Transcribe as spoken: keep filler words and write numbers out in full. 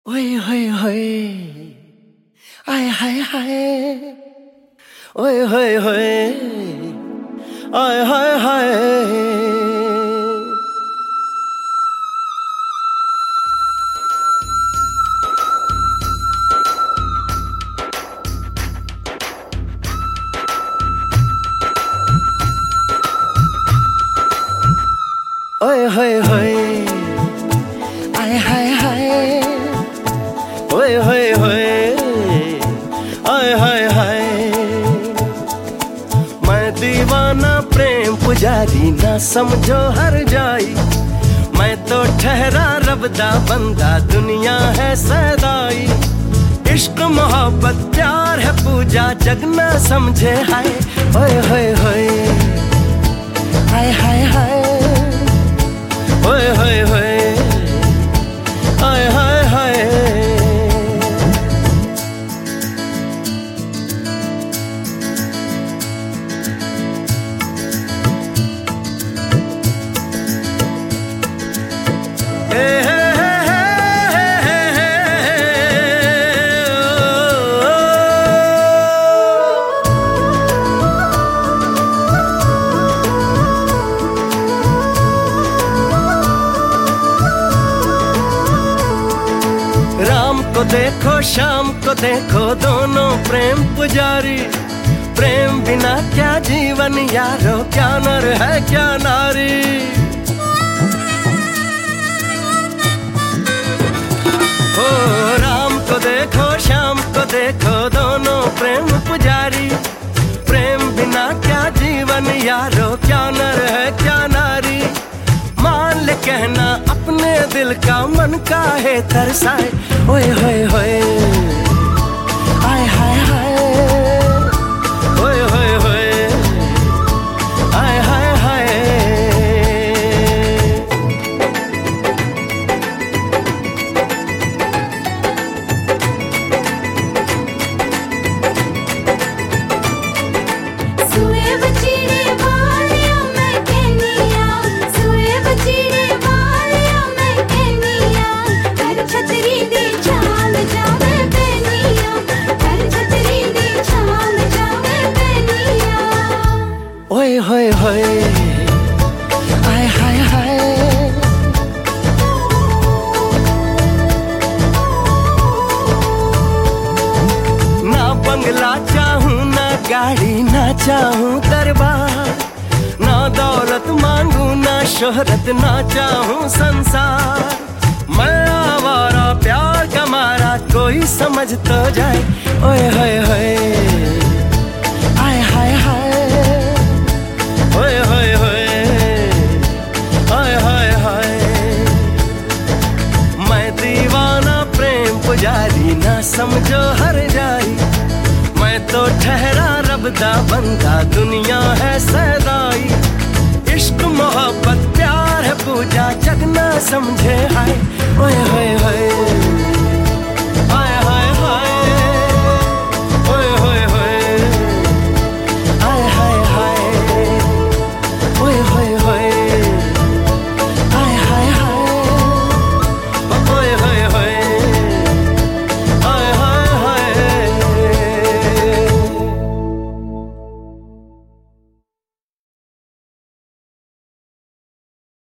ओए होए होए, आय हाय हाय, ओए होए होए, आय हाय हाय। ओए होए होए, आय हाय हाय, ओए होए होए, आय हाय हाय। मैं दीवाना प्रेम पुजारी, ना समझो हर जाई। मैं तो ठहरा रब दा बंदा, दुनिया है सदाई। इश्क मोहब्बत प्यार है पूजा, जग ना समझे हाय। ओए होए होए, आय हाय हाय, ओए होए होए, आय हाय हाय। राम को देखो शाम को देखो, दोनों प्रेम पुजारी। प्रेम बिना क्या जीवन यारो, क्या नर है क्या नारी। हो राम को देखो शाम को देखो, दोनों प्रेम पुजारी। प्रेम बिना क्या जीवन यारो, क्या नर है क्या नारी। मान ले कहना अपने दिल का, मन का है तरसाए। ओए होए होए, आय हाय हाय, ओए होए होए, आय हाय हाय। सुए बचीरे वालिया मैं कहनिया, सुए बचीरे वालिया मैं कहनिया। कर छतरी दी छाल जावे बेनिया, कर छतरी दी छाल जावे बेनिया। ओए होए होए, आय हाय हाय। ना बंगला चाहूं ना गाड़ी, ना चाहूं दरबार। ना दौलत मांगू ना शोहरत, ना चाहूं संसार। मैं आवारा प्यार का मारा, कोई समझ तो जाए। ओए होए होए, आय हाय हाय, ओए होए होए, आय हाय हाय। मैं दीवाना प्रेम पुजारी, ना समझो हर जाई। मैं तो ठहरा रब दा बंदा, दुनिया है सदाई। इश्क मोहब्बत प्यार है पूजा, जग ना समझे हाय। ओए होए होए।